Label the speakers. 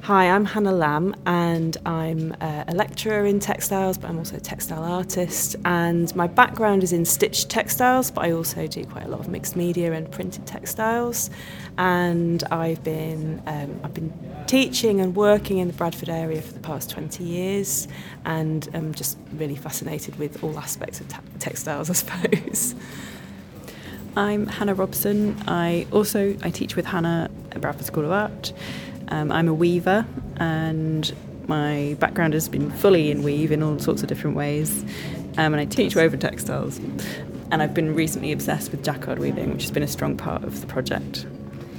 Speaker 1: Hi, I'm Hannah Lamb and I'm a lecturer in textiles, but I'm also a textile artist, and my background is in stitched textiles, but I also do quite a lot of mixed media and printed textiles. And I've been teaching and working in the Bradford area for the past 20 years, and I'm just really fascinated with all aspects of textiles, I suppose.
Speaker 2: I'm Hannah Robson. I teach with Hannah at Bradford School of Art. I'm a weaver, and my background has been fully in weave in all sorts of different ways. And I teach woven textiles. And I've been recently obsessed with jacquard weaving, which has been a strong part of the project.